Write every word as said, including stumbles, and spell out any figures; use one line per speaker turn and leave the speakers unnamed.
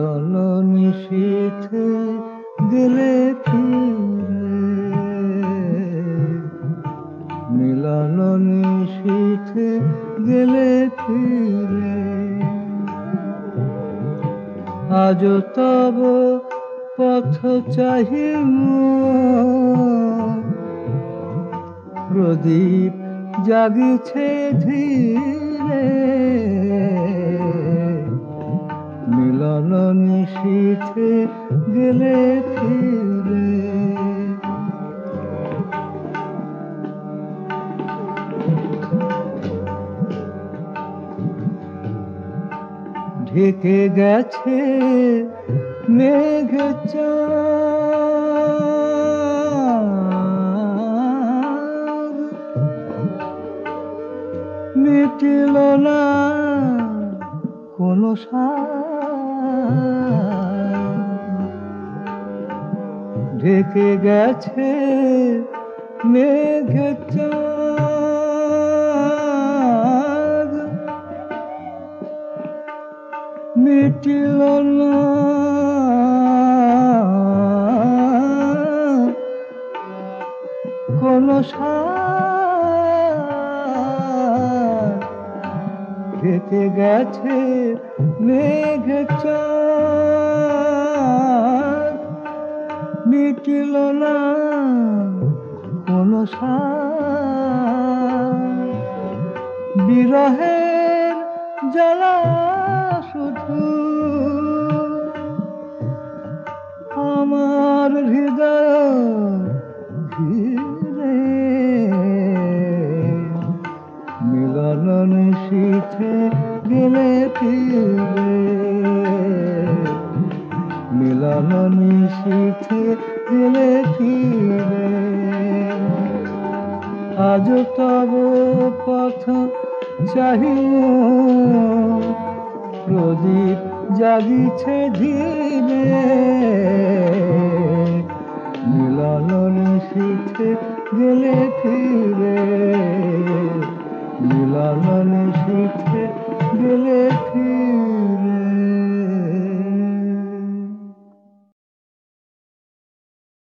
মিলন নিশীথে গেলে ফিরে, মিলন নিশীথে গেলে ফিরে। আজ তব পথ চাহি মোর, প্রদীপ জাগিছে ধীরে, মিলন নিশীথে গেলে ফিরে। ঢেকে গেছে মেঘ চাঁদ, মিটিল না কোনো সাদ। ঢেকে গেছে মেঘ চাঁদ, মিটিল না কোনো সাদ। ঢেকে গেছে মেঘ চাঁদ, মিটিল না কোনো সাদ। বিরহের জ্বালা শুধু আমার হৃদয় ঘিরে, মিলন নিশীথে গেলে ফিরে, মিলন নিশীথে গেলে ফিরে। আজ তব পথ চাহি মোর, প্রদীপ জাগিছে ধীরে, মিলন নিশীথে গেলে ফিরে, মিলন নিশীথে গেলে ফিরে।